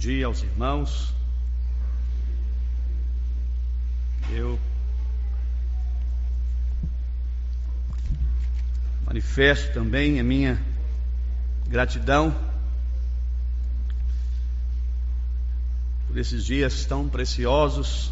dia aos irmãos. Eu manifesto também a minha gratidão por esses dias tão preciosos.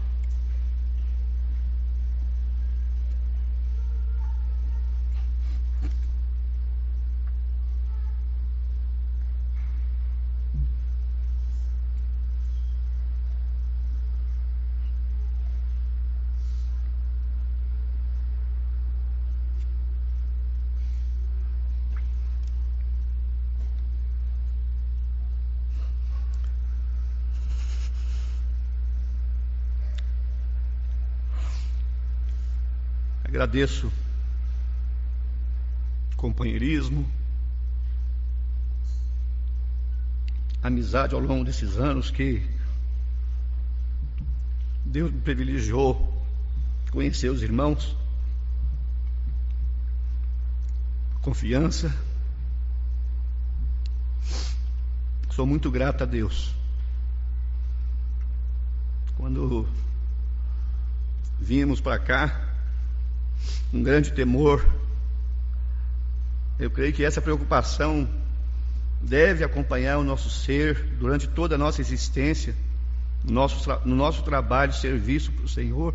Agradeço o companheirismo, a amizade ao longo desses anos que Deus me privilegiou conhecer os irmãos, confiança. Sou muito grato a Deus. Quando vínhamos para cá, um grande temor. Eu creio que essa preocupação deve acompanhar o nosso ser durante toda a nossa existência, no nosso trabalho de serviço para o Senhor.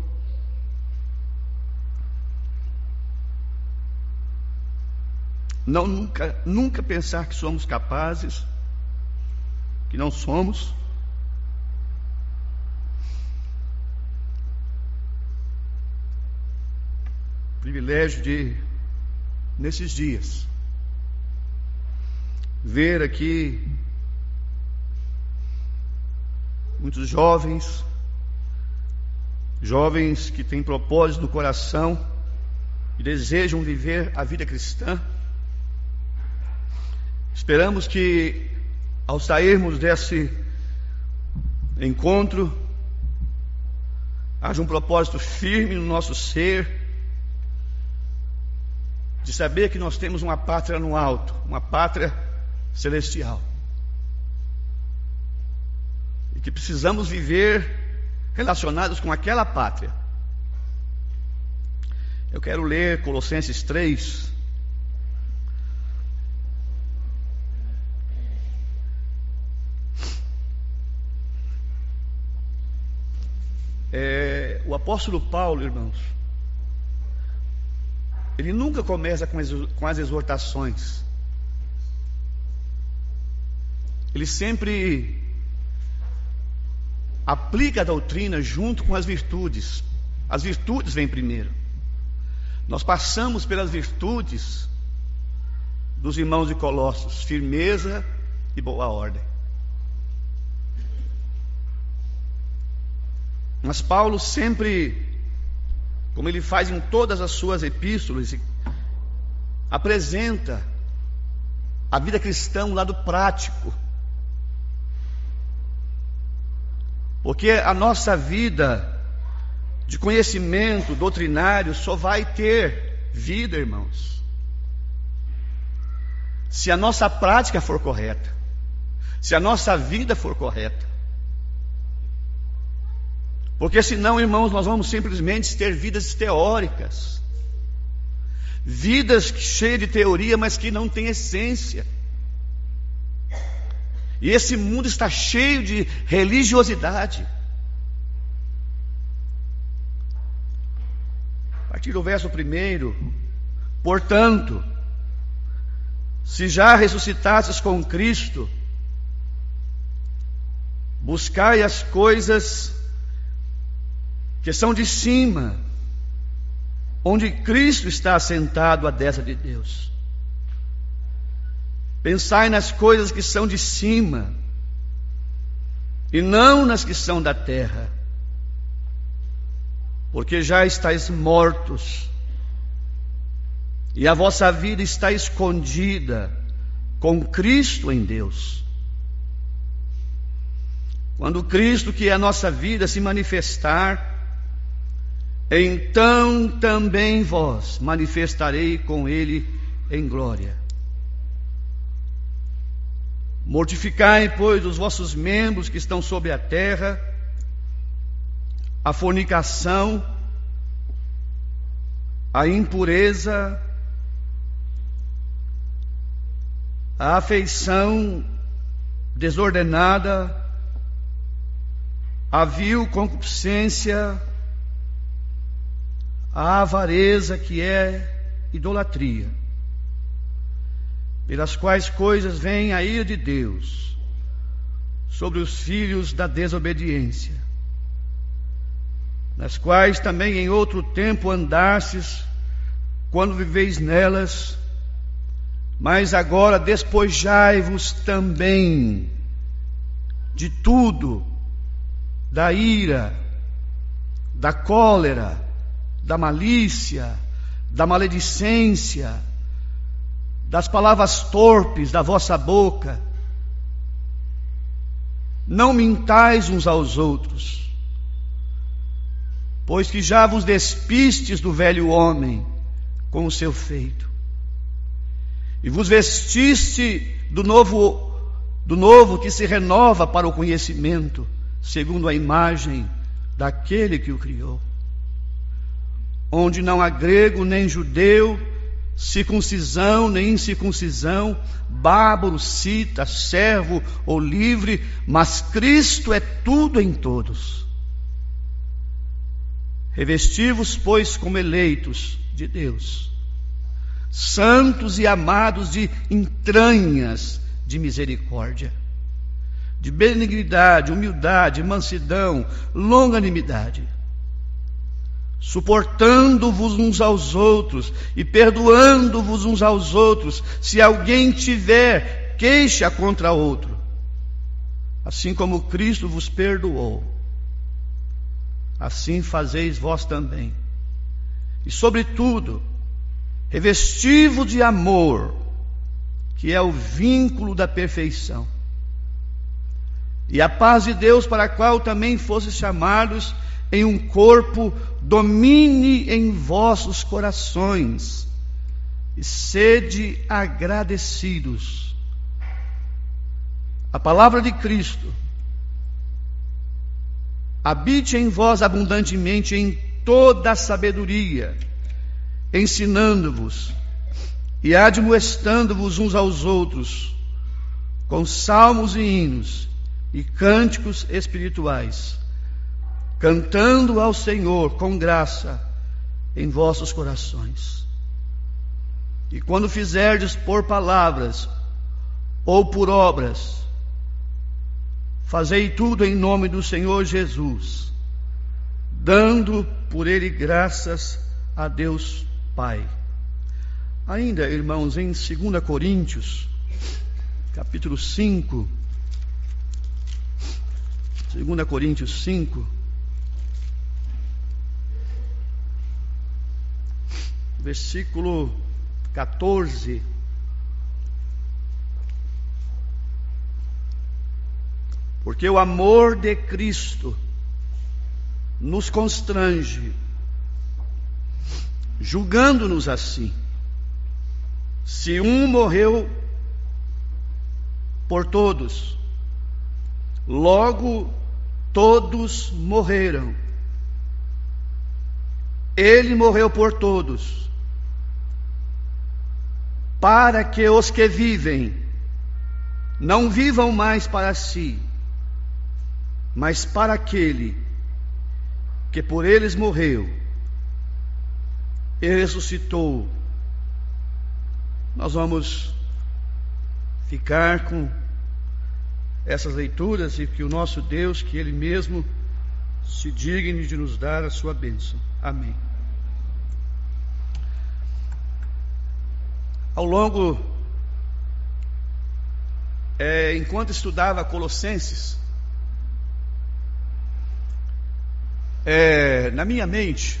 Não nunca pensar que somos capazes, que não somos. Privilégio de, nesses dias, ver aqui muitos jovens que têm propósito no coração e desejam viver a vida cristã. Esperamos que, ao sairmos desse encontro, haja um propósito firme no nosso ser, de saber que nós temos uma pátria no alto, uma pátria celestial, e que precisamos viver relacionados com aquela pátria. Eu quero ler Colossenses 3. O apóstolo Paulo, irmãos, ele nunca começa com as exortações. Ele sempre aplica a doutrina junto com as virtudes. As virtudes vêm primeiro. Nós passamos pelas virtudes dos irmãos de Colossos: firmeza e boa ordem. Mas Paulo sempre, como ele faz em todas as suas epístolas, apresenta a vida cristã, um lado prático. Porque a nossa vida de conhecimento doutrinário só vai ter vida, irmãos, se a nossa prática for correta, se a nossa vida for correta. Porque senão, irmãos, nós vamos simplesmente ter vidas teóricas, vidas cheias de teoria, mas que não têm essência. E esse mundo está cheio de religiosidade. A partir do verso 1: portanto, se já ressuscitastes com Cristo, buscai as coisas que são de cima, onde Cristo está assentado à destra de Deus. Pensai nas coisas que são de cima, e não nas que são da terra, porque já estáis mortos, e a vossa vida está escondida com Cristo em Deus. Quando Cristo, que é a nossa vida, se manifestar, então também vós manifestarei com Ele em glória. Mortificai, pois, os vossos membros que estão sobre a terra, a fornicação, a impureza, a afeição desordenada, a vil concupiscência, a avareza, que é idolatria, pelas quais coisas vem a ira de Deus sobre os filhos da desobediência, nas quais também em outro tempo andastes, quando viveis nelas, mas agora despojai-vos também de tudo, da ira, da cólera, da malícia, da maledicência, das palavras torpes da vossa boca. Não mintais uns aos outros, pois que já vos despistes do velho homem com o seu feito, e vos vestiste do novo que se renova para o conhecimento, segundo a imagem daquele que o criou, onde não há grego nem judeu, circuncisão nem incircuncisão, bárbaro, cita, servo ou livre, mas Cristo é tudo em todos. Revesti-vos, pois, como eleitos de Deus, santos e amados de entranhas de misericórdia, de benignidade, humildade, mansidão, longanimidade, suportando-vos uns aos outros e perdoando-vos uns aos outros, se alguém tiver queixa contra outro, assim como Cristo vos perdoou, assim fazeis vós também. E sobretudo, revesti-vos de amor, que é o vínculo da perfeição, e a paz de Deus, para a qual também fostes chamados em um corpo, domine em vossos corações, e sede agradecidos. A palavra de Cristo habite em vós abundantemente em toda a sabedoria, ensinando-vos e admoestando-vos uns aos outros, com salmos e hinos e cânticos espirituais, cantando ao Senhor com graça em vossos corações. E quando fizerdes por palavras ou por obras, fazei tudo em nome do Senhor Jesus, dando por Ele graças a Deus Pai. Ainda, irmãos, em 2 Coríntios, capítulo 5, 2 Coríntios 5, versículo 14. Porque o amor de Cristo nos constrange, julgando-nos assim: se um morreu por todos, logo todos morreram. Ele morreu por todos, para que os que vivem não vivam mais para si, mas para aquele que por eles morreu e ressuscitou. Nós vamos ficar com essas leituras e que o nosso Deus, que Ele mesmo se digne de nos dar a sua bênção. Amém. Ao longo, enquanto estudava Colossenses, na minha mente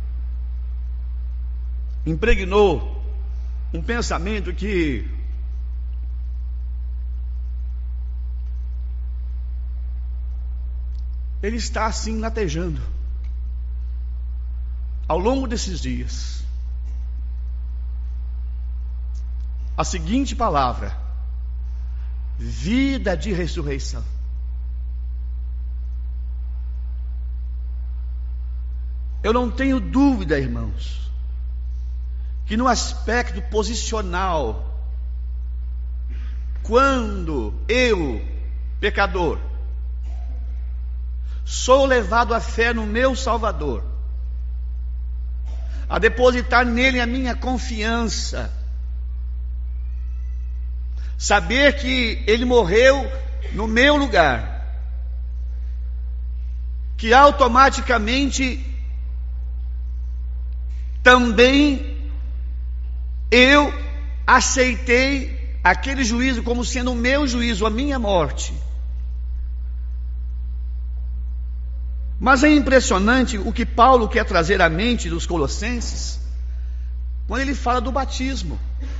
impregnou um pensamento que ele está assim latejando ao longo desses dias. A seguinte palavra: vida de ressurreição. Eu não tenho dúvida, irmãos, que no aspecto posicional, quando eu, pecador, sou levado à fé no meu Salvador, a depositar nele a minha confiança, saber que ele morreu no meu lugar, que automaticamente também eu aceitei aquele juízo como sendo o meu juízo, a minha morte. Mas é impressionante o que Paulo quer trazer à mente dos colossenses, quando ele fala do batismo.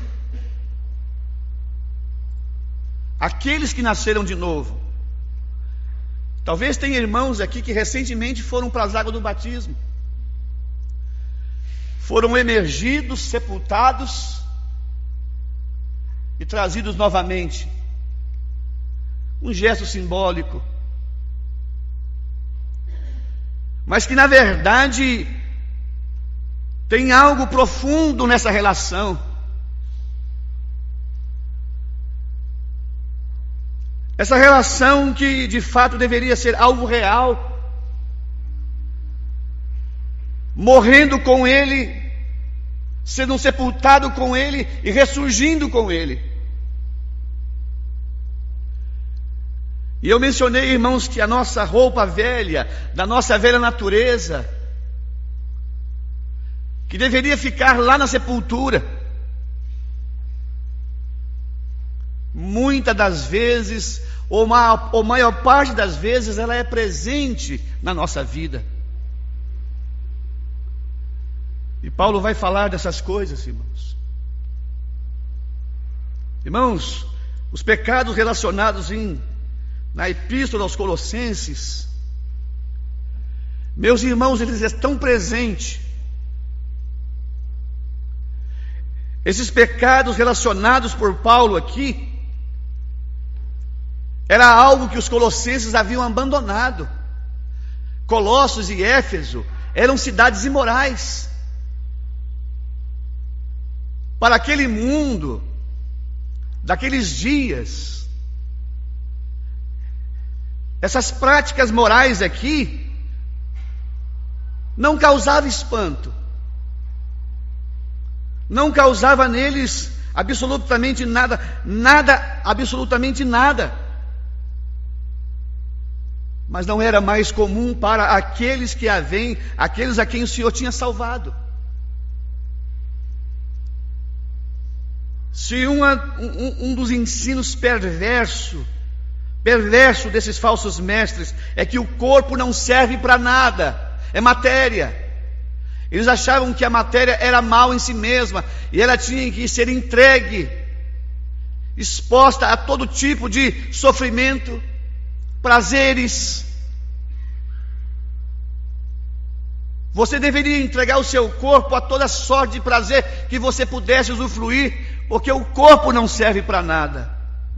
Aqueles que nasceram de novo. Talvez tenha irmãos aqui que recentemente foram para as águas do batismo. Foram emergidos, sepultados e trazidos novamente. Um gesto simbólico. Mas que na verdade tem algo profundo nessa relação. Essa relação que de fato deveria ser algo real. Morrendo com Ele, sendo sepultado com Ele e ressurgindo com Ele. E eu mencionei, irmãos, que a nossa roupa velha, da nossa velha natureza, que deveria ficar lá na sepultura, muitas das vezes, ou maior parte das vezes, ela é presente na nossa vida. E Paulo vai falar dessas coisas, irmãos. Irmãos, os pecados relacionados na epístola aos Colossenses, meus irmãos, eles estão presentes. Esses pecados relacionados por Paulo aqui, era algo que os colossenses haviam abandonado. Colossos e Éfeso eram cidades imorais. Para aquele mundo, daqueles dias, essas práticas morais aqui não causavam espanto, não causava neles absolutamente nada, absolutamente nada. Mas não era mais comum para aqueles que aqueles a quem o Senhor tinha salvado. Se um dos ensinos perverso desses falsos mestres é que o corpo não serve para nada, é matéria. Eles achavam que a matéria era mal em si mesma e ela tinha que ser entregue, exposta a todo tipo de sofrimento, prazeres. Você deveria entregar o seu corpo a toda sorte de prazer que você pudesse usufruir, porque o corpo não serve para nada.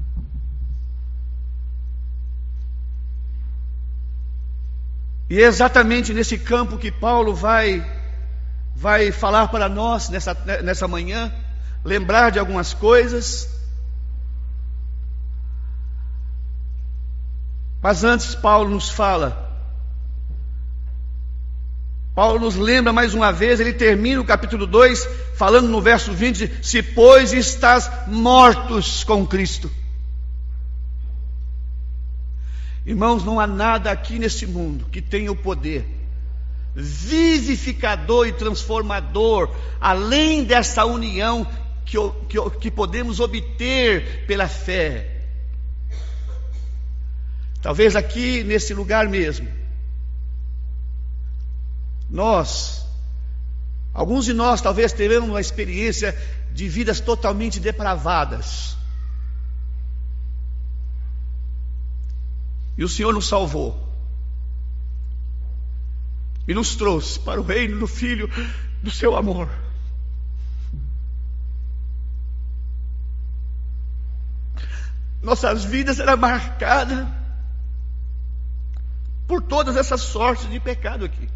E é exatamente nesse campo que Paulo vai falar para nós nessa manhã, lembrar de algumas coisas. Mas antes Paulo nos lembra mais uma vez, ele termina o capítulo 2, falando no verso 20, se pois estás mortos com Cristo. Irmãos, não há nada aqui nesse mundo que tenha o poder vivificador e transformador, além dessa união que podemos obter pela fé. Talvez aqui nesse lugar mesmo, alguns de nós talvez teremos uma experiência de vidas totalmente depravadas. E o Senhor nos salvou. E nos trouxe para o reino do Filho do seu amor. nossas vidas era marcada por todas essas sortes de pecado aqui.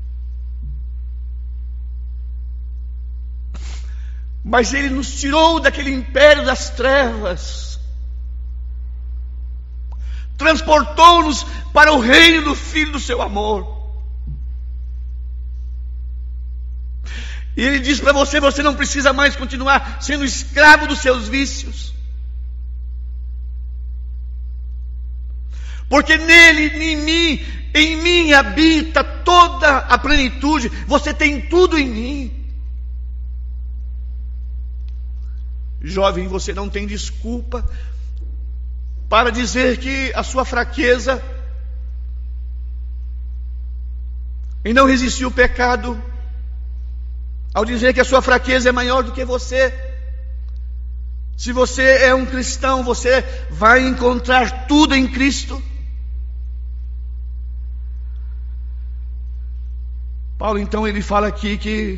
Mas Ele nos tirou daquele império das trevas, transportou-nos para o reino do Filho do seu amor. E Ele diz para você: você não precisa mais continuar sendo escravo dos seus vícios, porque nele, em mim habita toda a plenitude. Você tem tudo em mim. Jovem, você não tem desculpa para dizer que a sua fraqueza em não resistir ao pecado, ao dizer que a sua fraqueza é maior do que você. Se você é um cristão, você vai encontrar tudo em Cristo. Paulo então ele fala aqui que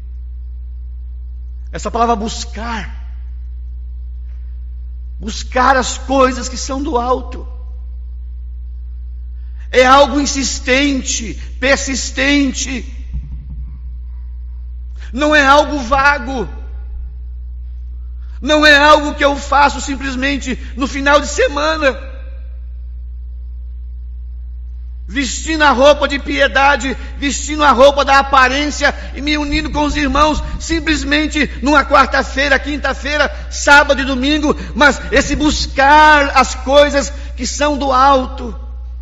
essa palavra buscar as coisas que são do alto, é algo insistente, persistente, não é algo vago, não é algo que eu faço simplesmente no final de semana, vestindo a roupa de piedade, vestindo a roupa da aparência e me unindo com os irmãos simplesmente numa quarta-feira, quinta-feira, sábado e domingo. Mas esse buscar as coisas que são do alto,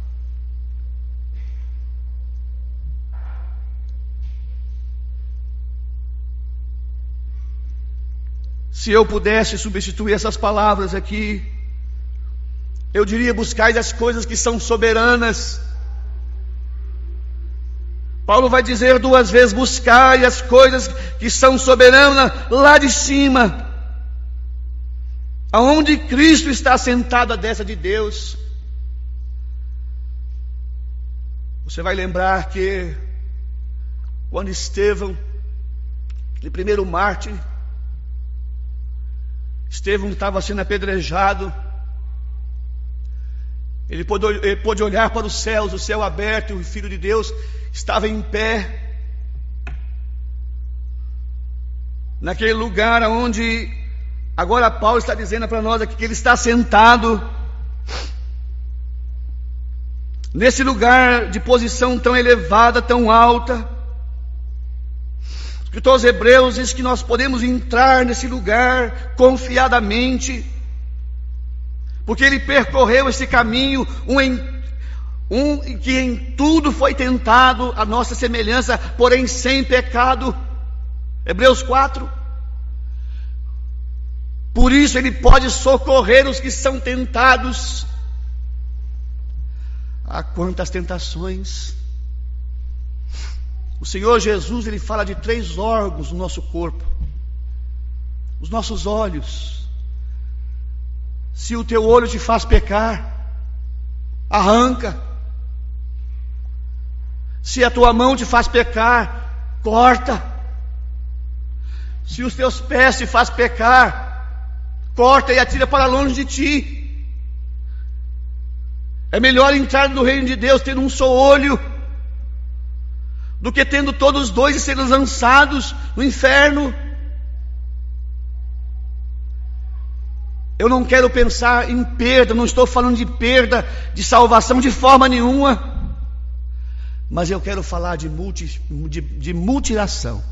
se eu pudesse substituir essas palavras aqui, eu diria: buscai as coisas que são soberanas. Paulo vai dizer 2 vezes: buscai as coisas que são soberanas lá de cima, aonde Cristo está sentado à destra de Deus. Você vai lembrar que quando Estevão, aquele primeiro mártir, Estevão estava sendo apedrejado, ele pôde olhar para os céus, o céu aberto, e o Filho de Deus estava em pé, naquele lugar onde agora Paulo está dizendo para nós aqui que ele está sentado, nesse lugar de posição tão elevada, tão alta. O escritor aos Hebreus diz que nós podemos entrar nesse lugar confiadamente, porque ele percorreu esse caminho, que em tudo foi tentado a nossa semelhança, porém sem pecado. Hebreus 4. Por isso ele pode socorrer os que são tentados. Ah, quantas tentações! O Senhor Jesus, ele fala de 3 órgãos no nosso corpo: os nossos olhos. Se o teu olho te faz pecar, arranca. Se a tua mão te faz pecar, corta. Se os teus pés te faz pecar, corta e atira para longe de ti. É melhor entrar no reino de Deus tendo um só olho, do que tendo todos os dois e serem lançados no inferno. Eu não quero pensar em perda, não estou falando de perda de salvação de forma nenhuma, mas eu quero falar de mutilação,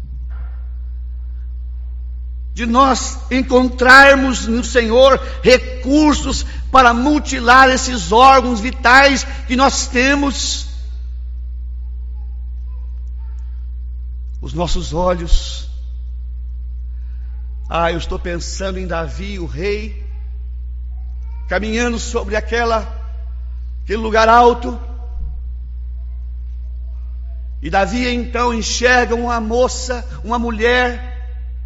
de nós encontrarmos no Senhor recursos para mutilar esses órgãos vitais que nós temos. Os nossos olhos. Eu estou pensando em Davi, o rei, caminhando sobre aquele lugar alto. E Davi então enxerga uma moça, uma mulher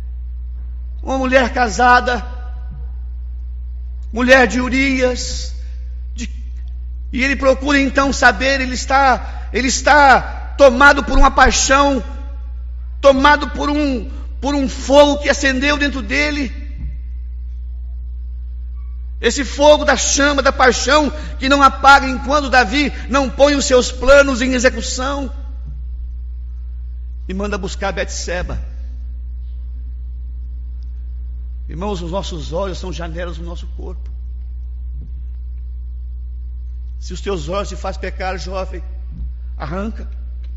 casada, mulher de Urias, e ele procura então saber. Ele está tomado por uma paixão, tomado por um fogo que acendeu dentro dele. Esse fogo da chama, da paixão, que não apaga enquanto Davi não põe os seus planos em execução. E manda buscar Betseba. Irmãos, os nossos olhos são janelas do nosso corpo. Se os teus olhos te fazem pecar, jovem, arranca.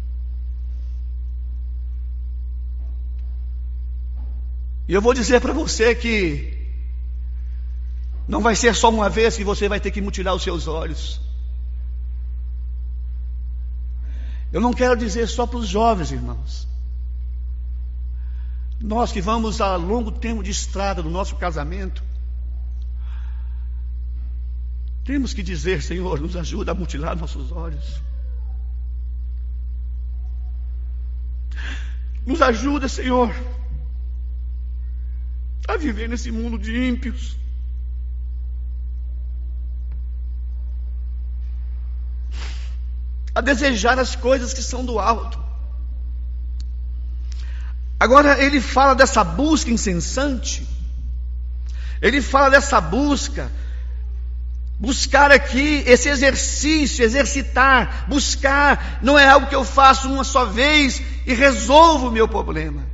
E eu vou dizer para você que não vai ser só uma vez que você vai ter que mutilar os seus olhos. Eu não quero dizer só para os jovens, irmãos. Nós que vamos a longo tempo de estrada do nosso casamento, temos que dizer: Senhor, nos ajuda a mutilar nossos olhos. Nos ajuda, Senhor, a viver nesse mundo de ímpios. A desejar as coisas que são do alto. Agora ele fala dessa busca incessante. Ele fala dessa busca. Buscar aqui, esse exercício, exercitar, buscar, não é algo que eu faço uma só vez e resolvo o meu problema.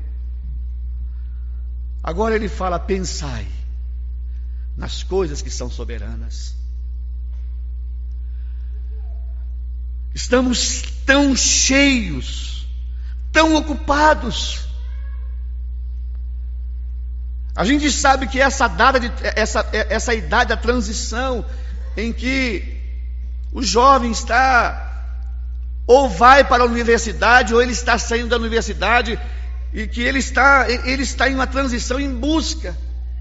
Agora ele fala: pensai nas coisas que são soberanas. Estamos tão cheios, tão ocupados. A gente sabe que essa idade da transição, em que o jovem está, ou vai para a universidade, ou ele está saindo da universidade, e que ele está em uma transição em busca.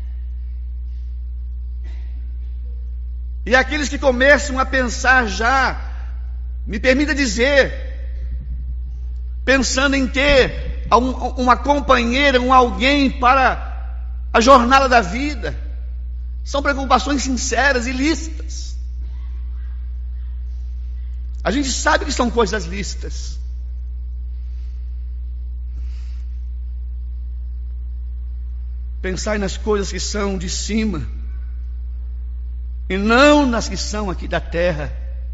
E aqueles que começam a pensar já, me permita dizer, pensando em ter uma companheira, alguém para a jornada da vida, são preocupações sinceras e lícitas. A gente sabe que são coisas lícitas. Pensai nas coisas que são de cima, e não nas que são aqui da terra.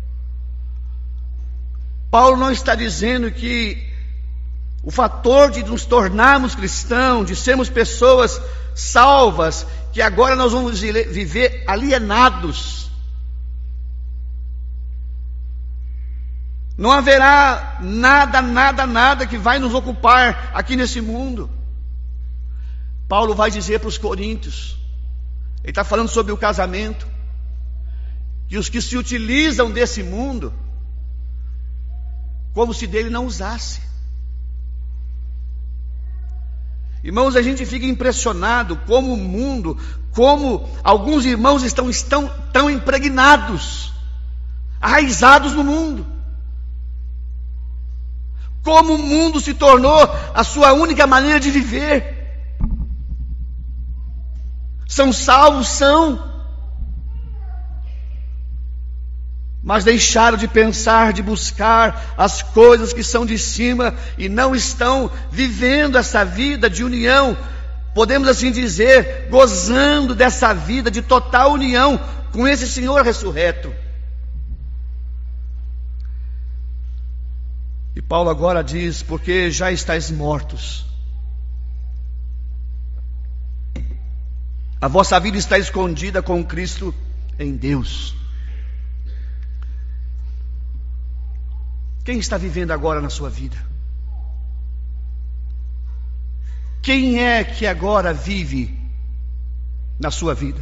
Paulo não está dizendo que o fator de nos tornarmos cristãos, de sermos pessoas salvas, que agora nós vamos viver alienados. Não haverá nada que vai nos ocupar aqui nesse mundo. Paulo vai dizer para os coríntios, ele está falando sobre o casamento, que os que se utilizam desse mundo, como se dele não usasse. Irmãos, a gente fica impressionado como o mundo, como alguns irmãos estão tão impregnados, arraizados no mundo. Como o mundo se tornou a sua única maneira de viver. São salvos, são. Mas deixaram de pensar, de buscar as coisas que são de cima e não estão vivendo essa vida de união, podemos assim dizer, gozando dessa vida de total união com esse Senhor ressurreto. E Paulo agora diz: porque já estáis mortos, a vossa vida está escondida com Cristo em Deus. Quem está vivendo agora na sua vida? Quem é que agora vive na sua vida?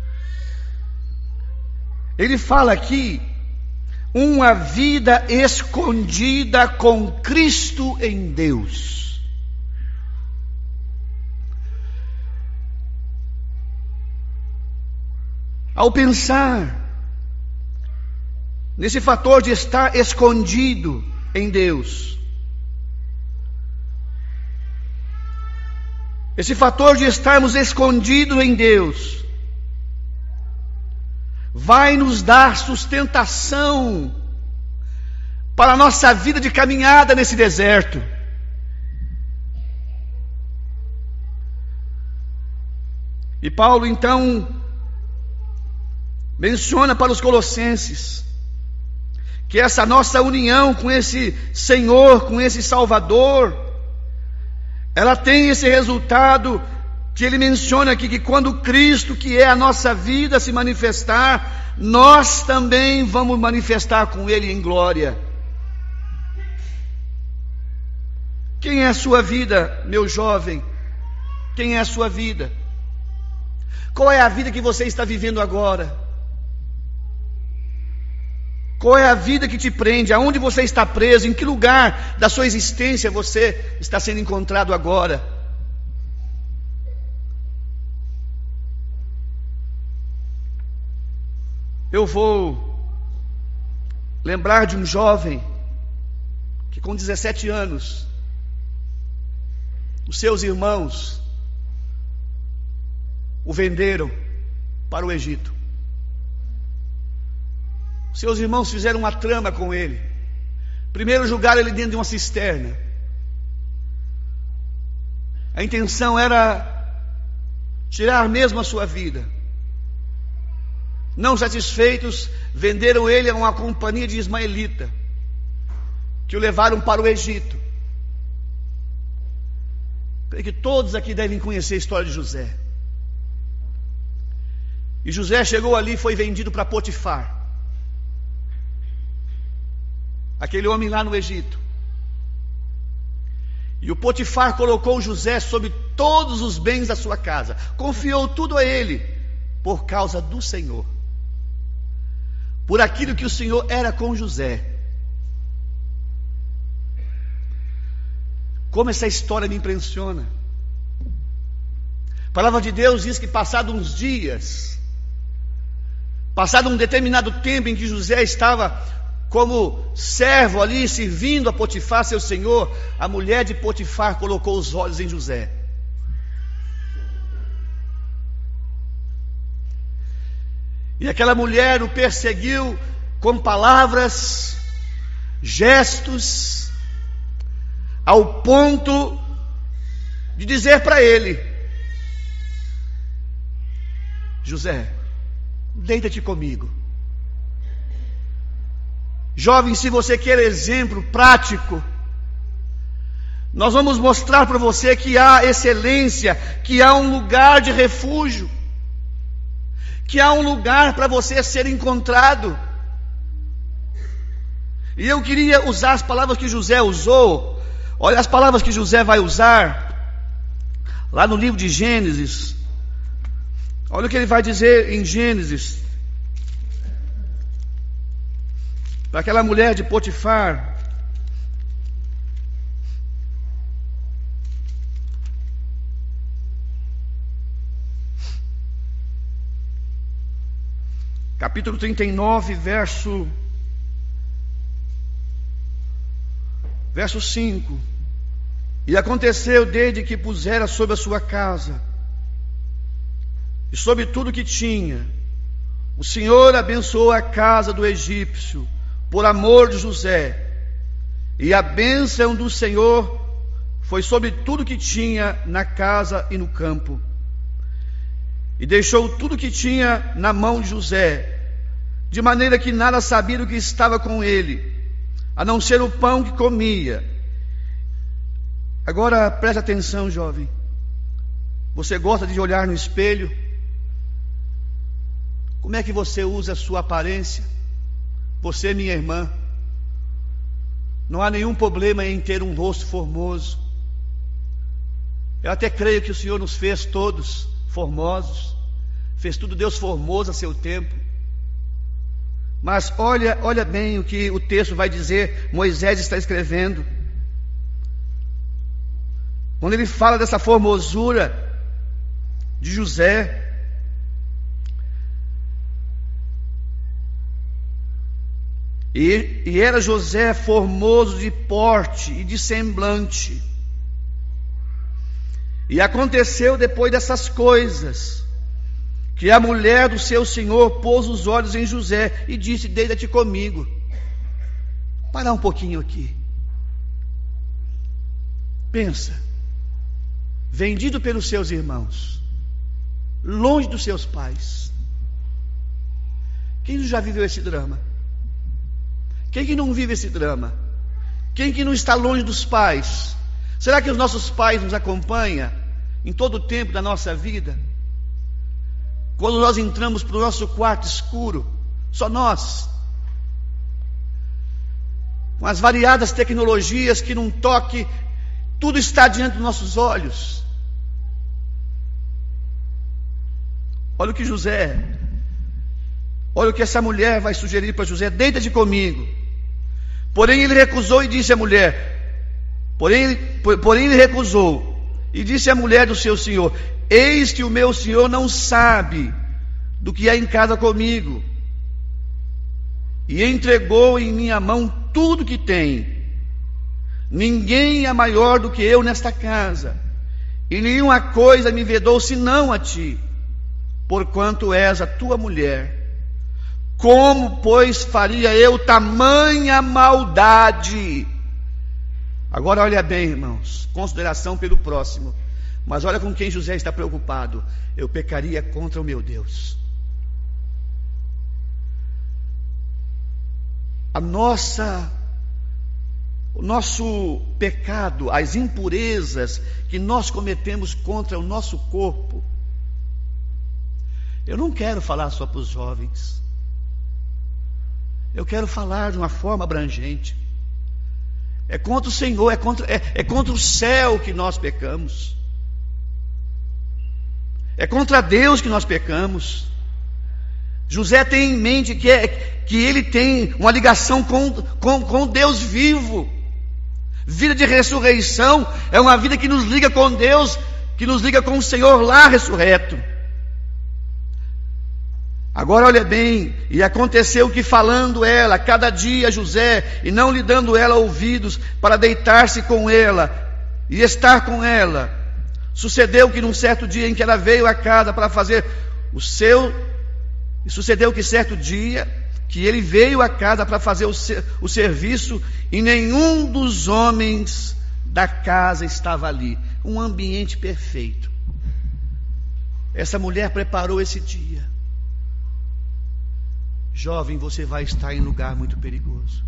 Ele fala aqui, uma vida escondida com Cristo em Deus. Ao pensar nesse fator de estar escondido em Deus, esse fator de estarmos escondidos em Deus, vai nos dar sustentação para a nossa vida de caminhada nesse deserto. E Paulo então menciona para os colossenses que essa nossa união com esse Senhor, com esse Salvador, ela tem esse resultado que ele menciona aqui, que quando Cristo, que é a nossa vida, se manifestar, nós também vamos manifestar com Ele em glória. Quem é a sua vida, meu jovem? Quem é a sua vida? Qual é a vida que você está vivendo agora? Qual é a vida que te prende? Aonde você está preso? Em que lugar da sua existência você está sendo encontrado agora? Eu vou lembrar de um jovem que com 17 anos, os seus irmãos o venderam para o Egito. Seus irmãos fizeram uma trama com ele. Primeiro jogaram ele dentro de uma cisterna. A intenção era tirar mesmo a sua vida. Não satisfeitos, venderam ele a uma companhia de ismaelita, que o levaram para o Egito. Creio que todos aqui devem conhecer a história de José. E José chegou ali e foi vendido para Potifar, aquele homem lá no Egito. E o Potifar colocou José sobre todos os bens da sua casa, confiou tudo a ele, por causa do Senhor, por aquilo que o Senhor era com José. Como essa história me impressiona. A palavra de Deus diz que passado uns dias, passado um determinado tempo em que José estava como servo ali, servindo a Potifar, seu senhor, a mulher de Potifar colocou os olhos em José. E aquela mulher o perseguiu com palavras, gestos, ao ponto de dizer para ele: José, deita-te comigo. Jovem, se você quer exemplo prático, nós vamos mostrar para você que há excelência, que há um lugar de refúgio, que há um lugar para você ser encontrado. E eu queria usar as palavras que José usou. Olha as palavras que José vai usar lá no livro de Gênesis. Olha o que ele vai dizer em Gênesis para aquela mulher de Potifar. Capítulo 39, verso 5. E aconteceu, desde que pusera sobre a sua casa e sobre tudo que tinha, o Senhor abençoou a casa do egípcio por amor de José, e a bênção do Senhor foi sobre tudo que tinha na casa e no campo. E deixou tudo que tinha na mão de José, de maneira que nada sabia do que estava com ele, a não ser o pão que comia. Agora preste atenção, jovem. Você gosta de olhar no espelho? Como é que você usa a sua aparência? Você, minha irmã, não há nenhum problema em ter um rosto formoso. Eu até creio que o Senhor nos fez todos formosos, fez tudo Deus formoso a seu tempo. Mas olha bem o que o texto vai dizer, Moisés está escrevendo. Quando ele fala dessa formosura de José, e era José formoso de porte e de semblante. E aconteceu depois dessas coisas, que a mulher do seu senhor pôs os olhos em José e disse: deita-te comigo. Parar um pouquinho aqui. Pensa, vendido pelos seus irmãos, longe dos seus pais, Quem já viveu esse drama? Quem que não vive esse drama? Quem que não está longe dos pais? Será que os nossos pais nos acompanham em todo o tempo da nossa vida? Quando nós entramos para o nosso quarto escuro, só nós, com as variadas tecnologias que num toque, tudo está diante dos nossos olhos. Olha o que olha o que essa mulher vai sugerir para José: deita-te comigo. Porém ele recusou e disse à mulher, porém ele recusou e disse à mulher do seu senhor: eis que o meu senhor não sabe do que há em casa comigo, e entregou em minha mão tudo que tem. Ninguém é maior do que eu nesta casa, e nenhuma coisa me vedou senão a ti, porquanto és a tua mulher. Como, pois, faria eu tamanha maldade? Agora olha bem, irmãos, consideração pelo próximo. Mas olha com quem José está preocupado: eu pecaria contra o meu Deus. O nosso pecado, as impurezas que nós cometemos contra o nosso corpo. Eu não quero falar só para os jovens. Eu quero falar de uma forma abrangente. É contra o Senhor, é contra o céu que nós pecamos. É contra Deus que nós pecamos. José tem em mente que ele tem uma ligação com Deus vivo. Vida de ressurreição é uma vida que nos liga com Deus, que nos liga com o Senhor lá ressurreto. Agora olha bem: e aconteceu que, falando ela cada dia a José, e não lhe dando ela ouvidos para deitar-se com ela e estar com ela, sucedeu que num certo dia em que ela veio à casa para fazer sucedeu que certo dia que ele veio à casa para fazer o serviço, e nenhum dos homens da casa estava ali. Um ambiente perfeito. Essa mulher preparou esse dia. Jovem, você vai estar em lugar muito perigoso.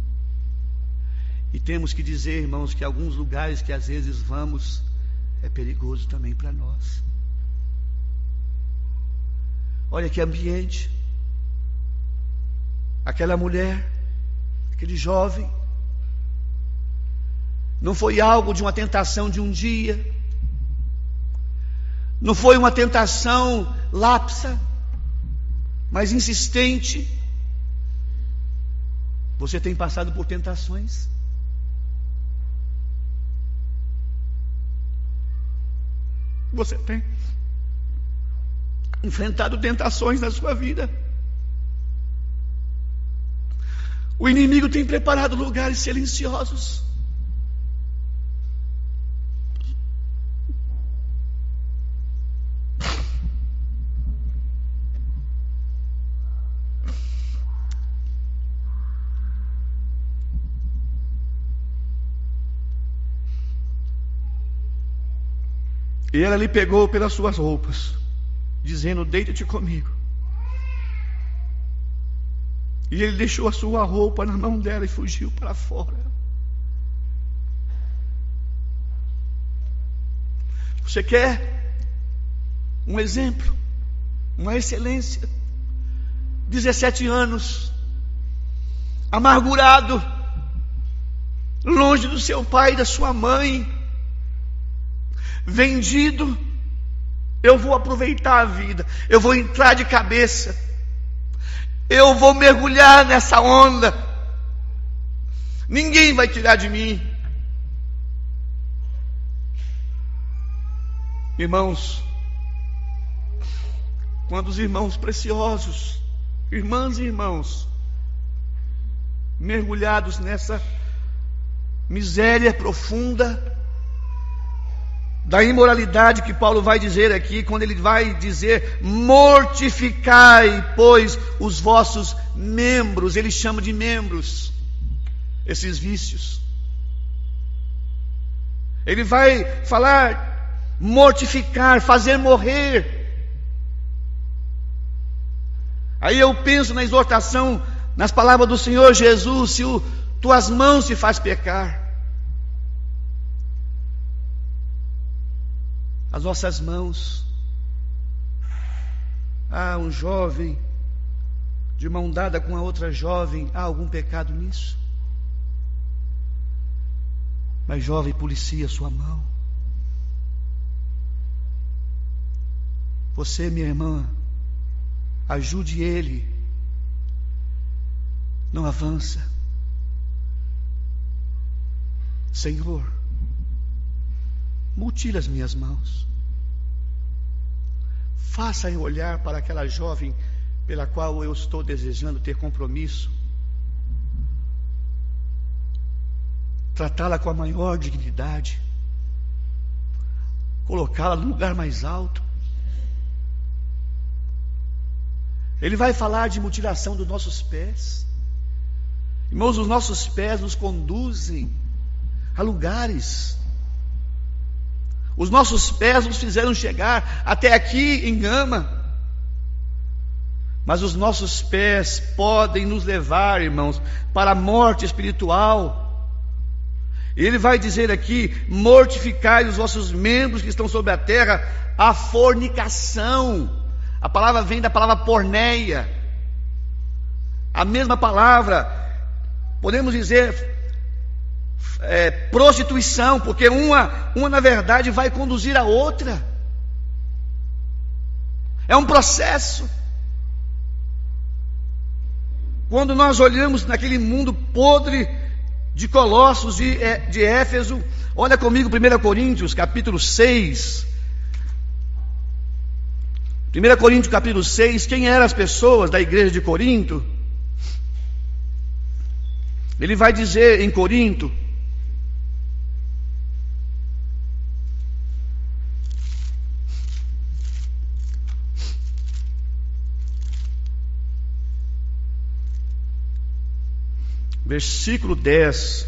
E temos que dizer, irmãos, que alguns lugares que às vezes vamos é perigoso também para nós. Olha que ambiente. Aquela mulher, aquele jovem, não foi algo de uma tentação de um dia, não foi uma tentação lapsa, mas insistente. Você tem passado por tentações? Você tem enfrentado tentações na sua vida? O inimigo tem preparado lugares silenciosos. E ela lhe pegou pelas suas roupas, dizendo: deita-te comigo. E ele deixou a sua roupa na mão dela e fugiu para fora. Você quer um exemplo, uma excelência? 17 anos, amargurado, longe do seu pai e da sua mãe, vendido. Eu vou aproveitar a vida, eu vou entrar de cabeça, eu vou mergulhar nessa onda, ninguém vai tirar de mim. Irmãos, quando os irmãos preciosos, irmãs e irmãos, mergulhados nessa miséria profunda da imoralidade que Paulo vai dizer aqui, quando ele vai dizer: mortificai, pois, os vossos membros. Ele chama de membros esses vícios. Ele vai falar mortificar, fazer morrer Aí eu penso na exortação, nas palavras do Senhor Jesus: se tuas mãos te faz pecar, as nossas mãos. Um jovem de mão dada com a outra jovem, há algum pecado nisso? Mas jovem, policia sua mão. Você, minha irmã, ajude ele. Não avança. Senhor, mutila as minhas mãos. Faça eu olhar para aquela jovem pela qual eu estou desejando ter compromisso, tratá-la com a maior dignidade, colocá-la no lugar mais alto. Ele vai falar de mutilação dos nossos pés. Irmãos, os nossos pés nos conduzem a lugares. Os nossos pés nos fizeram chegar até aqui em Gama. Mas os nossos pés podem nos levar, irmãos, para a morte espiritual. Ele vai dizer aqui: mortificai os vossos membros que estão sobre a terra, a fornicação. A palavra vem da palavra porneia. A mesma palavra, podemos dizer, prostituição, porque uma na verdade vai conduzir a outra. É um processo. Quando nós olhamos naquele mundo podre de Colossos, de Éfeso, olha comigo 1 Coríntios capítulo 6. 1 Coríntios capítulo 6, quem eram as pessoas da igreja de Corinto? Ele vai dizer em Corinto, versículo 10: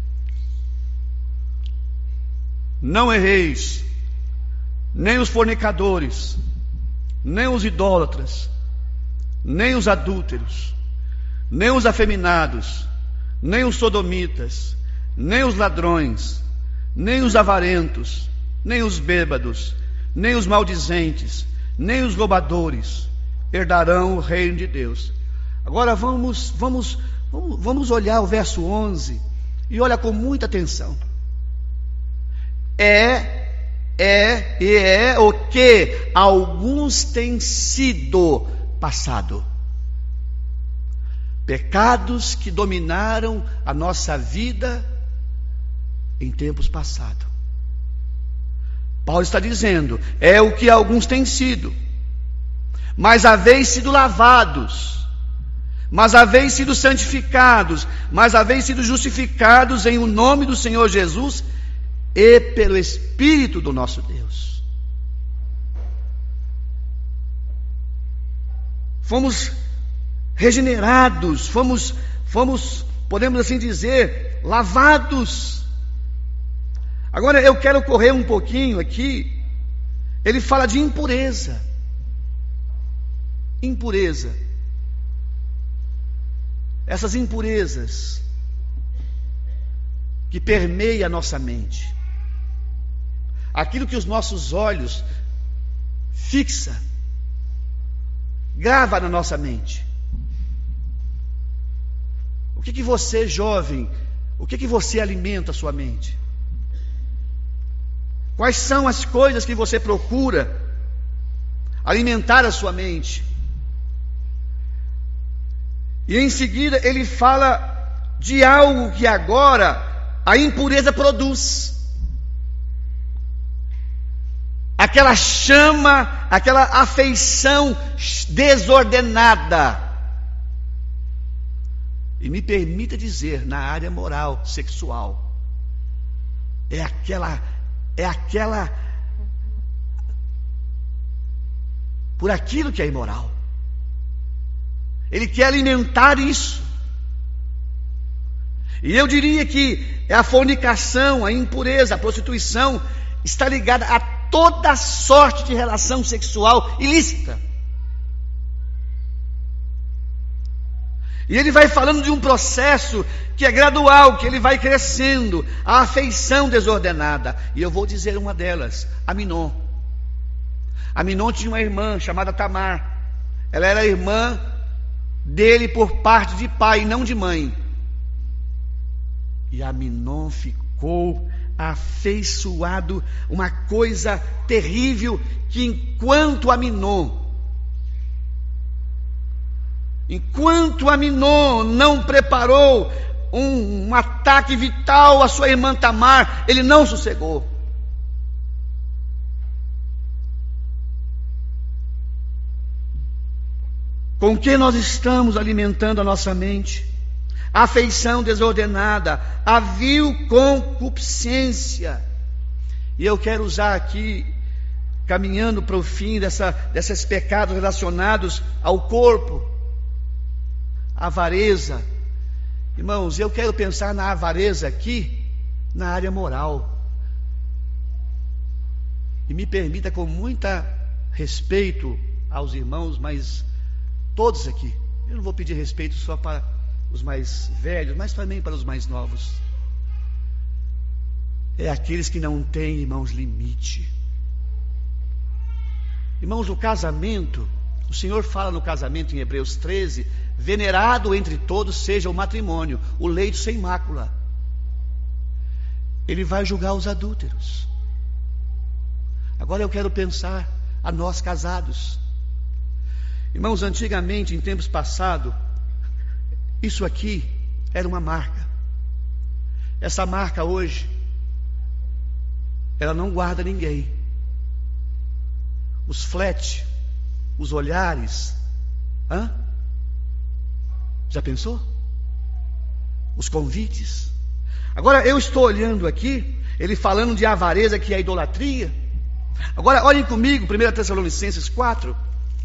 não erreis, nem os fornicadores, nem os idólatras, nem os adúlteros, nem os afeminados, nem os sodomitas, nem os ladrões, nem os avarentos, nem os bêbados, nem os maldizentes, nem os roubadores herdarão o reino de Deus. Agora vamos olhar o verso 11 e olha com muita atenção. É o que alguns têm sido passado. Pecados que dominaram a nossa vida em tempos passados. Paulo está dizendo: é o que alguns têm sido, mas haveis sido lavados, mas haveis sido santificados, mas haveis sido justificados em o nome do Senhor Jesus e pelo Espírito do nosso Deus. Fomos regenerados, fomos, podemos assim dizer, lavados. Agora eu quero correr um pouquinho aqui. Ele fala de impureza. Impureza. Essas impurezas que permeiam a nossa mente. Aquilo que os nossos olhos fixa, grava na nossa mente. O que você, jovem, o que você alimenta a sua mente? Quais são as coisas que você procura alimentar a sua mente? E em seguida ele fala de algo que agora a impureza produz. Aquela chama, aquela afeição desordenada. E me permita dizer, na área moral, sexual, é aquela por aquilo que é imoral. Ele quer alimentar isso. E eu diria que a fornicação, a impureza, a prostituição está ligada a toda sorte de relação sexual ilícita. E ele vai falando de um processo que é gradual, que ele vai crescendo, a afeição desordenada. E eu vou dizer uma delas, Aminon. Aminon tinha uma irmã chamada Tamar. Ela era irmã dele por parte de pai e não de mãe. E Aminon ficou afeiçoado, uma coisa terrível, que enquanto Aminon não preparou um ataque vital à sua irmã Tamar, ele não sossegou. Com que nós estamos alimentando a nossa mente? Afeição desordenada, a vil concupiscência. E eu quero usar aqui, caminhando para o fim desses pecados relacionados ao corpo, avareza. Irmãos, eu quero pensar na avareza aqui, na área moral. E me permita, com muito respeito aos irmãos, mas todos aqui, eu não vou pedir respeito só para os mais velhos, mas também para os mais novos. É aqueles que não têm, irmãos, limite. Irmãos, o casamento, o Senhor fala no casamento em Hebreus 13, venerado entre todos seja o matrimônio, o leito sem mácula. Ele vai julgar os adúlteros. Agora eu quero pensar a nós casados. Irmãos, antigamente, em tempos passados, isso aqui era uma marca. Essa marca hoje, ela não guarda ninguém. Os fletes, os olhares, já pensou? Os convites. Agora eu estou olhando aqui, ele falando de avareza, que é a idolatria. Agora olhem comigo, 1 Tessalonicenses 4.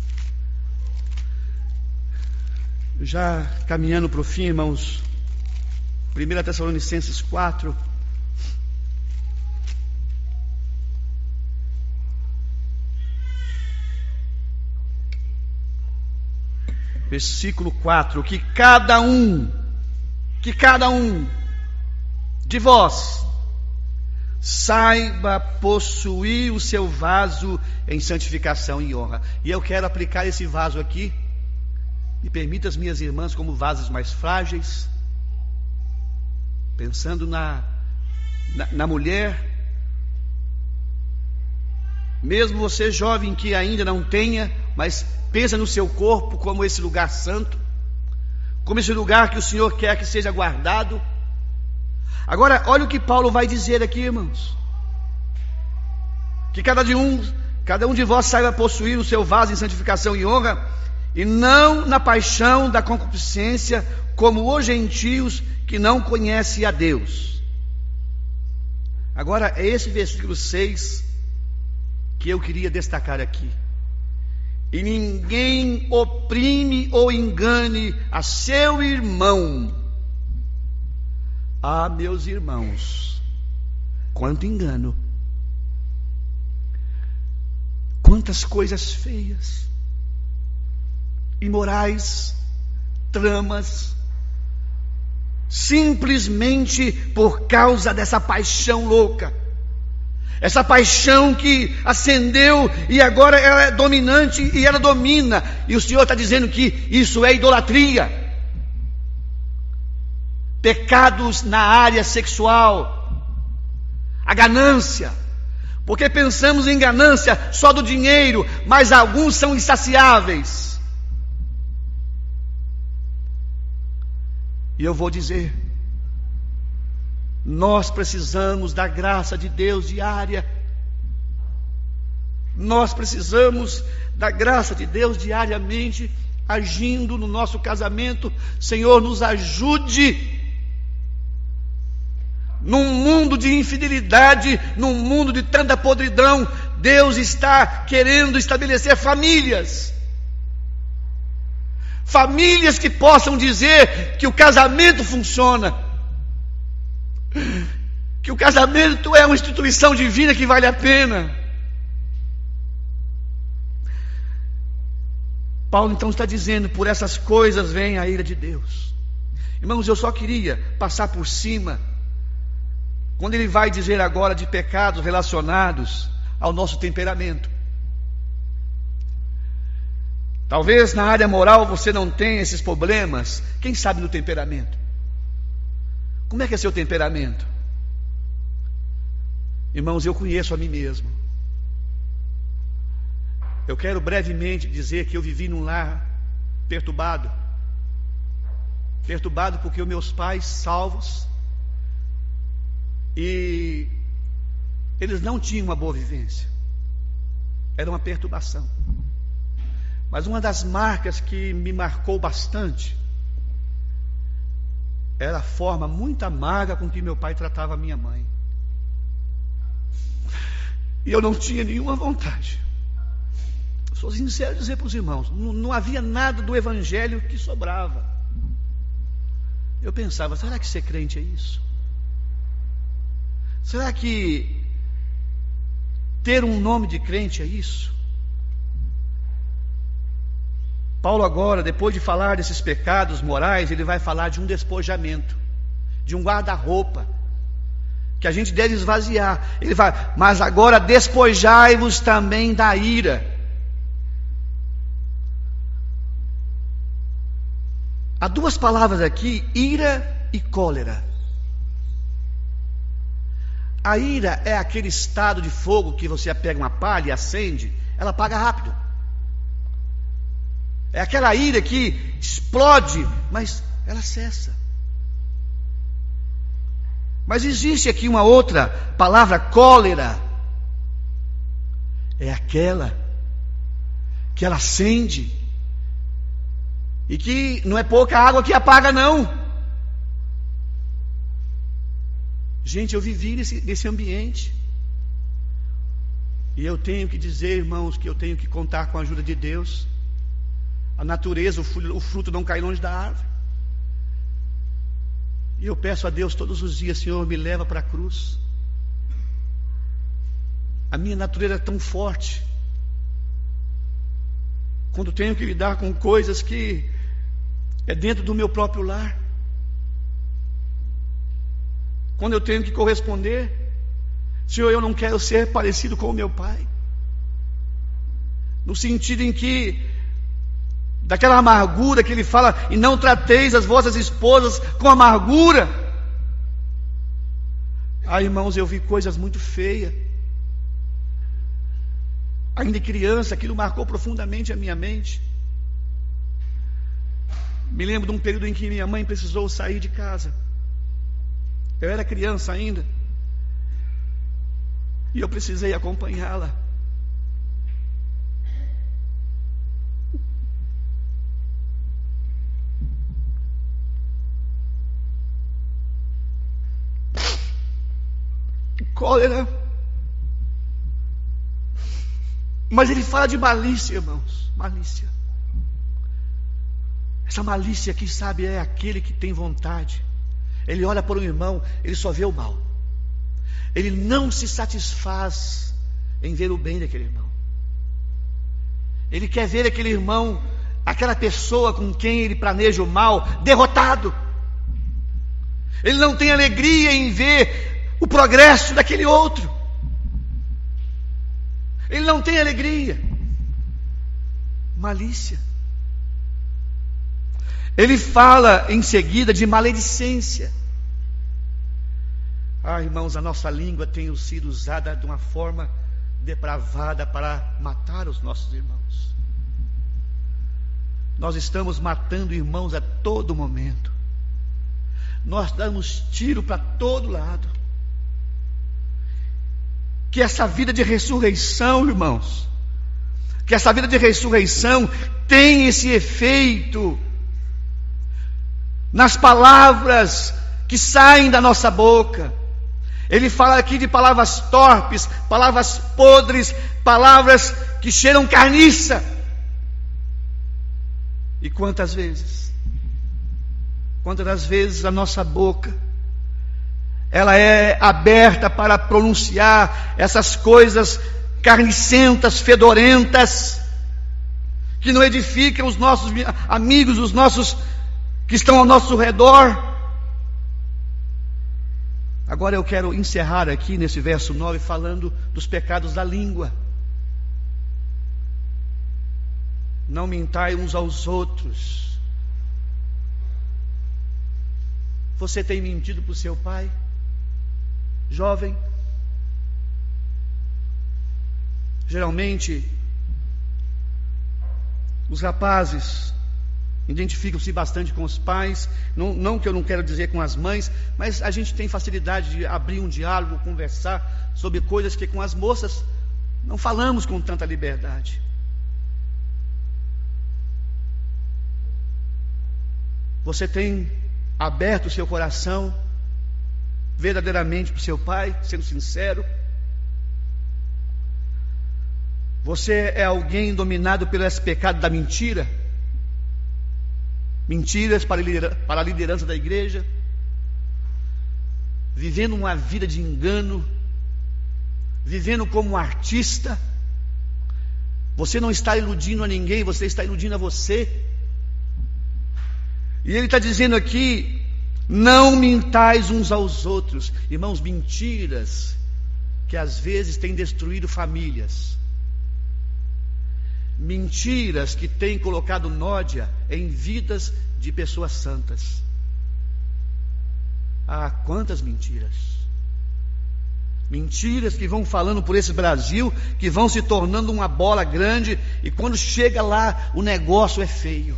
Já caminhando para o fim, irmãos. 1 Tessalonicenses 4. Versículo 4, que cada um de vós saiba possuir o seu vaso em santificação e honra. E eu quero aplicar esse vaso aqui, me permita as minhas irmãs, como vasos mais frágeis, pensando na mulher, mesmo você jovem que ainda não tenha, mas pensa no seu corpo como esse lugar santo, como esse lugar que o Senhor quer que seja guardado. Agora, olha o que Paulo vai dizer aqui, irmãos. Que cada um de vós saiba possuir o seu vaso em santificação e honra, e não na paixão da concupiscência, como os gentios que não conhecem a Deus. Agora, é esse versículo 6 que eu queria destacar aqui. E ninguém oprime ou engane a seu irmão. Ah, meus irmãos, quanto engano, quantas coisas feias, imorais, tramas, simplesmente por causa dessa paixão louca. Essa paixão que acendeu e agora ela é dominante e ela domina. E o Senhor está dizendo que isso é idolatria. Pecados na área sexual. A ganância. Porque pensamos em ganância só do dinheiro, mas alguns são insaciáveis. E eu vou dizer, nós precisamos da graça de Deus diária. Nós precisamos da graça de Deus diariamente, agindo no nosso casamento. Senhor, nos ajude. Num mundo de infidelidade, num mundo de tanta podridão, Deus está querendo estabelecer famílias. Famílias que possam dizer que o casamento funciona. Que o casamento é uma instituição divina que vale a pena. Paulo então está dizendo: por essas coisas vem a ira de Deus. Irmãos, eu só queria passar por cima, quando ele vai dizer agora de pecados relacionados ao nosso temperamento. Talvez na área moral você não tenha esses problemas, quem sabe no temperamento? Como é que é seu temperamento? Irmãos, eu conheço a mim mesmo. Eu quero brevemente dizer que eu vivi num lar perturbado. Perturbado porque os meus pais, salvos, e eles não tinham uma boa vivência. Era uma perturbação. Mas uma das marcas que me marcou bastante era a forma muito amarga com que meu pai tratava a minha mãe. E eu não tinha nenhuma vontade. Sou sincero dizer para os irmãos, não havia nada do evangelho que sobrava. Eu pensava: será que ser crente é isso? Será que ter um nome de crente é isso? Paulo agora, depois de falar desses pecados morais, ele vai falar de um despojamento, de um guarda-roupa, que a gente deve esvaziar. Ele vai: mas agora despojai-vos também da ira. Há duas palavras aqui: ira e cólera. A ira é aquele estado de fogo que você pega uma palha e acende, ela apaga rápido. É aquela ira que explode, mas ela cessa. Mas existe aqui uma outra palavra: cólera. É aquela que ela acende, e que não é pouca água que apaga, não. Gente, eu vivi nesse ambiente. E eu tenho que dizer, irmãos, que eu tenho que contar com a ajuda de Deus. A natureza, o fruto não cai longe da árvore. E eu peço a Deus todos os dias: Senhor, me leva para a cruz. A minha natureza é tão forte. Quando tenho que lidar com coisas que é dentro do meu próprio lar. Quando eu tenho que corresponder: Senhor, eu não quero ser parecido com o meu pai. No sentido em que, daquela amargura que ele fala: e não trateis as vossas esposas com amargura. Irmãos, eu vi coisas muito feias. Ainda criança, aquilo marcou profundamente a minha mente. Me lembro de um período em que minha mãe precisou sair de casa. Eu era criança ainda, e eu precisei acompanhá-la. Cólera. Mas ele fala de malícia, irmãos. Malícia. Essa malícia aqui, sabe, é aquele que tem vontade. Ele olha para um irmão, ele só vê o mal. Ele não se satisfaz em ver o bem daquele irmão. Ele quer ver aquele irmão, aquela pessoa com quem ele planeja o mal, derrotado. Ele não tem alegria em ver o progresso daquele outro. Ele não tem alegria. Malícia. Ele fala em seguida de maledicência. Irmãos, a nossa língua tem sido usada de uma forma depravada para matar os nossos irmãos. Nós estamos matando irmãos a todo momento. Nós damos tiro para todo lado. Que essa vida de ressurreição, irmãos, que essa vida de ressurreição tem esse efeito nas palavras que saem da nossa boca. Ele fala aqui de palavras torpes, palavras podres, palavras que cheiram carniça. E quantas das vezes a nossa boca, ela é aberta para pronunciar essas coisas carnicentas, fedorentas, que não edificam os nossos amigos, os nossos que estão ao nosso redor. Agora eu quero encerrar aqui nesse verso 9 falando dos pecados da língua. Não mintai uns aos outros. Você tem mentido para o seu pai? Jovem? Geralmente, os rapazes identificam-se bastante com os pais, não que eu não quero dizer com as mães, mas a gente tem facilidade de abrir um diálogo, conversar sobre coisas que com as moças não falamos com tanta liberdade. Você tem aberto o seu coração verdadeiramente para o seu pai, sendo sincero? Você é alguém dominado pelo esse pecado da mentira? Mentiras para a liderança da igreja? Vivendo uma vida de engano? Vivendo como um artista? Você não está iludindo a ninguém, você está iludindo a você. E ele está dizendo aqui: não mintais uns aos outros. Irmãos, mentiras que às vezes têm destruído famílias. Mentiras que têm colocado nódia em vidas de pessoas santas. Ah, quantas mentiras! Mentiras que vão falando por esse Brasil, que vão se tornando uma bola grande, e quando chega lá, o negócio é feio.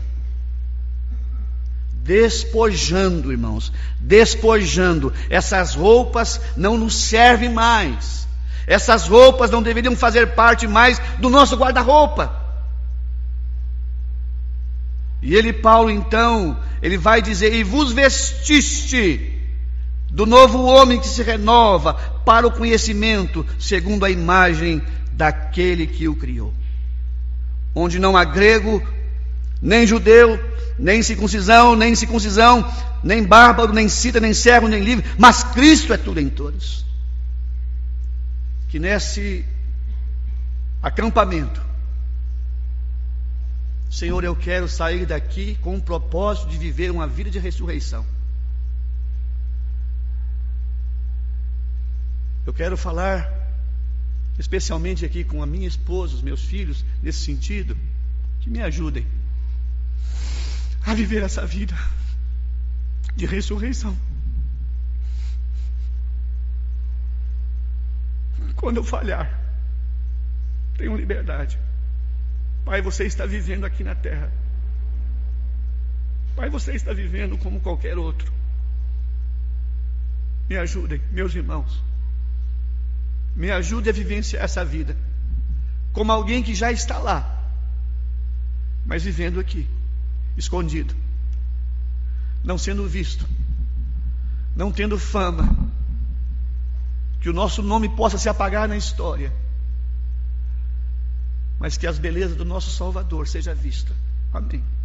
Despojando, irmãos, despojando. Essas roupas não nos servem mais. Essas roupas não deveriam fazer parte mais do nosso guarda-roupa. E ele, Paulo, então, ele vai dizer: e vos vestiste do novo homem que se renova para o conhecimento, segundo a imagem daquele que o criou. Onde não há grego, nem judeu, nem circuncisão, nem bárbaro, nem cita, nem servo, nem livre, mas Cristo é tudo em todos. Que nesse acampamento, Senhor, eu quero sair daqui com o propósito de viver uma vida de ressurreição. Eu quero falar especialmente aqui com a minha esposa, os meus filhos, nesse sentido, que me ajudem a viver essa vida de ressurreição. Quando eu falhar, tenham liberdade. Pai, você está vivendo aqui na terra. Pai, você está vivendo como qualquer outro. Me ajudem, meus irmãos. Me ajude a vivenciar essa vida como alguém que já está lá, mas vivendo aqui, escondido, não sendo visto, não tendo fama, que o nosso nome possa se apagar na história, mas que as belezas do nosso Salvador seja vista. Amém.